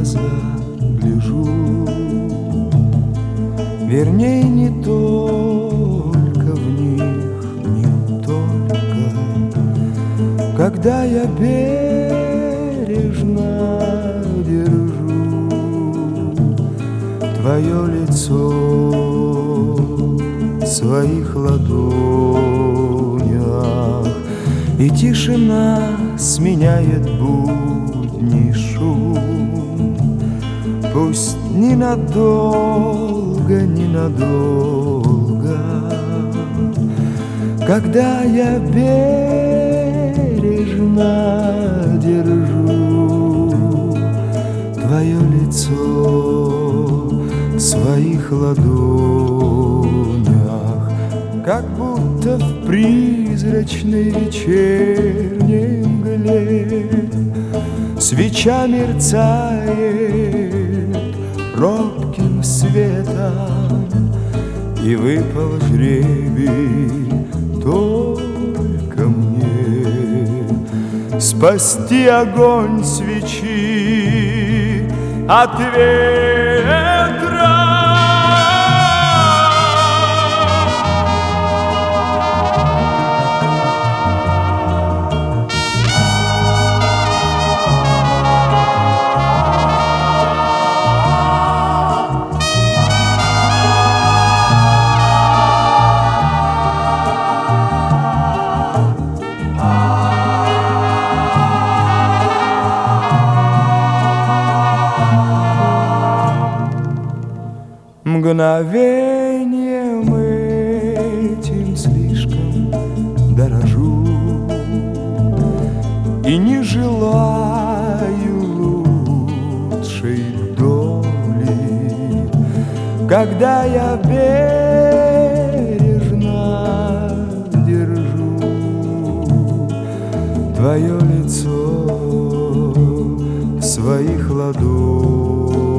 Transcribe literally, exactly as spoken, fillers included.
глаза гляжу, верней, не только в них, не только, когда я бережно держу твое лицо в своих ладонях, и тишина сменяет будний шум. Пусть ненадолго, ненадолго, когда я бережно держу твое лицо в своих ладонях, как будто в призрачной вечерней мгле свеча мерцает робким светом, и выпал жребий только мне спасти огонь свечи от ветра. Мгновением этим слишком дорожу и не желаю лучшей доли, когда я бережно держу твое лицо в своих ладонях.